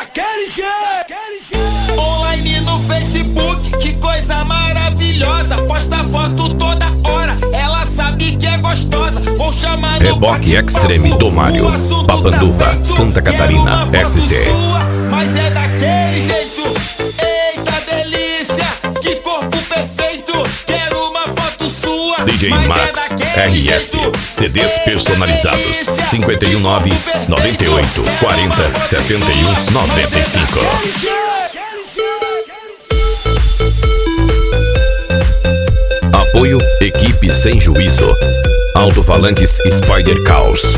daquele jeito. Online no Facebook, que coisa maravilhosa. Posta foto toda hora, ela sabe que é gostosa. Vou chamar no Reboque Extreme do Mário, Papanduva, Santa Catarina, SC. Mas é daquele jeito. Eita delícia, que corpo perfeito. Quero uma foto sua. DJ Max RS, CDs personalizados 519 98 40 71 95. Apoio Equipe Sem Juízo, Alto-falantes Spider Caos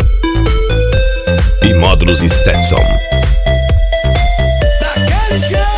e módulos Stetson. Daquele jeito.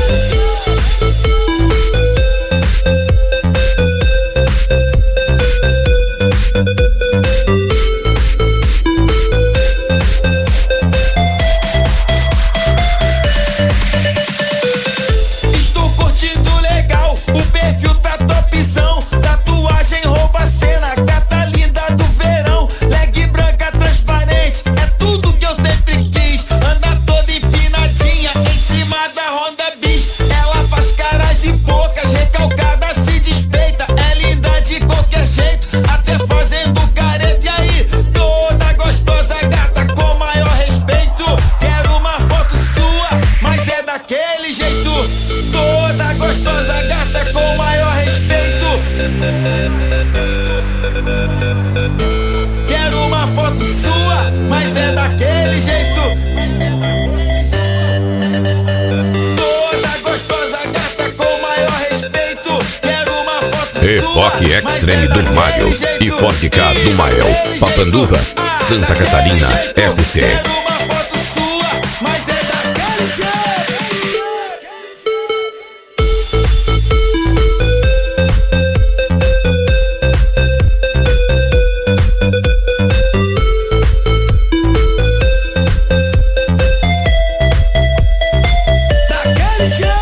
Estou curtindo legal, o perfil tá topzão. Tatuagem rouba a cena, gata linda do verão. Leg branca transparente, é tudo que eu sempre quis. Anda toda empinadinha, em cima da Honda Bis. Ela faz caras e bocas, recalcada se despeita. É linda de qualquer jeito, até fazendo careta. E aí, toda gostosa gata com maior respeito. Quero uma foto sua, mas é daquele jeito. Toda gostosa gata com maior respeito. Quero uma foto sua, mas é daquele jeito. Toda gostosa gata com maior respeito. Quero uma foto sua. Reboque Extreme do Mário e Forte K do Mael, Papanduva, Santa Catarina, SC. Quero uma foto sua, mas é daquele jeito. Daquele jeito.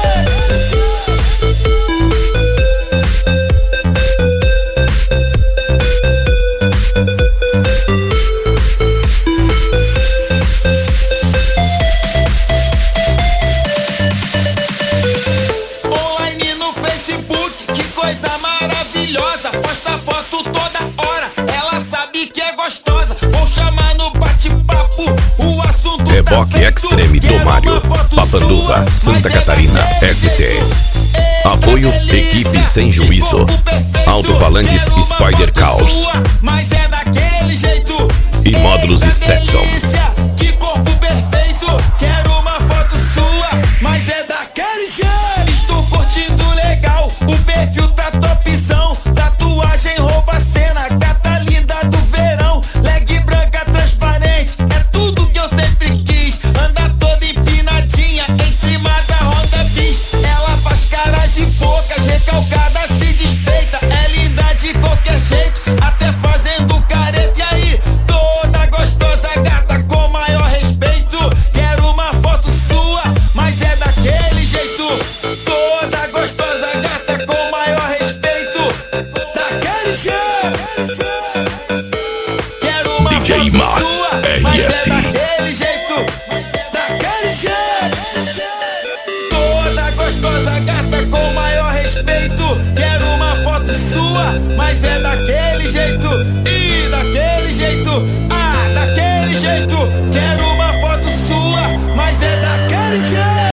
Online no Facebook, que coisa maravilhosa. Posta foto toda hora, ela sabe que é gostosa. Vou chamar no bate-papo, o assunto tá Reboque feito. Extreme do Quero Mário, uma foto Papanduva, sua, Santa mas é Catarina, daquele SC. jeito. Apoio Delícia, Equipe Sem Juízo, que corpo perfeito. Alto-falantes Quero uma Spider foto Caos sua, mas é daquele jeito. e módulos Eita Stetson. delícia,